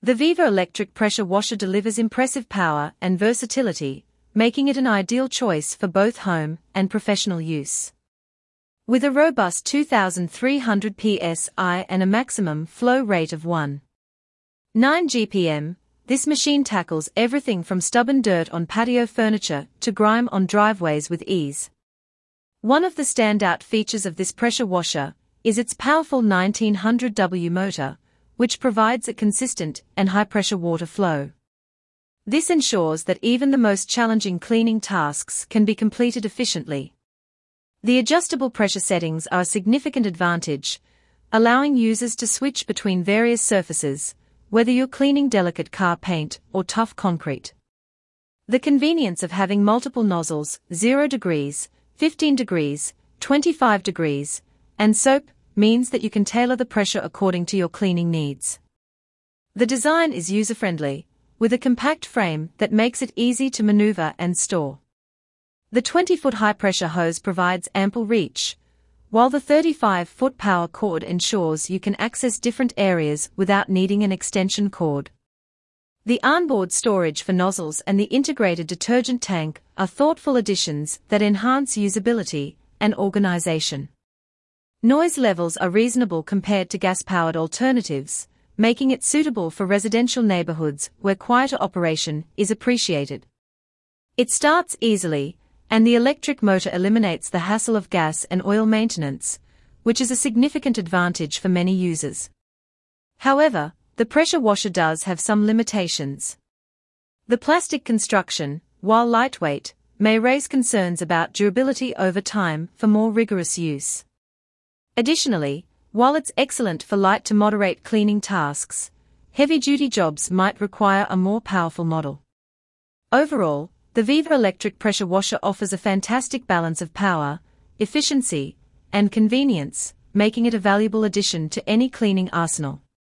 The Viva electric pressure washer delivers impressive power and versatility, making it an ideal choice for both home and professional use. With a robust 2,300 psi and a maximum flow rate of 1.9 GPM, this machine tackles everything from stubborn dirt on patio furniture to grime on driveways with ease. One of the standout features of this pressure washer is its powerful 1900W motor, which provides a consistent and high-pressure water flow. This ensures that even the most challenging cleaning tasks can be completed efficiently. The adjustable pressure settings are a significant advantage, allowing users to switch between various surfaces, whether you're cleaning delicate car paint or tough concrete. The convenience of having multiple nozzles, 0 degrees, 15 degrees, 25 degrees, and soap, means that you can tailor the pressure according to your cleaning needs. The design is user-friendly, with a compact frame that makes it easy to maneuver and store. The 20-foot high-pressure hose provides ample reach, while the 35-foot power cord ensures you can access different areas without needing an extension cord. The onboard storage for nozzles and the integrated detergent tank are thoughtful additions that enhance usability and organization. Noise levels are reasonable compared to gas-powered alternatives, making it suitable for residential neighborhoods where quieter operation is appreciated. It starts easily, and the electric motor eliminates the hassle of gas and oil maintenance, which is a significant advantage for many users. However, the pressure washer does have some limitations. The plastic construction, while lightweight, may raise concerns about durability over time for more rigorous use. Additionally, while it's excellent for light to moderate cleaning tasks, heavy-duty jobs might require a more powerful model. Overall, the Viva electric pressure washer offers a fantastic balance of power, efficiency, and convenience, making it a valuable addition to any cleaning arsenal.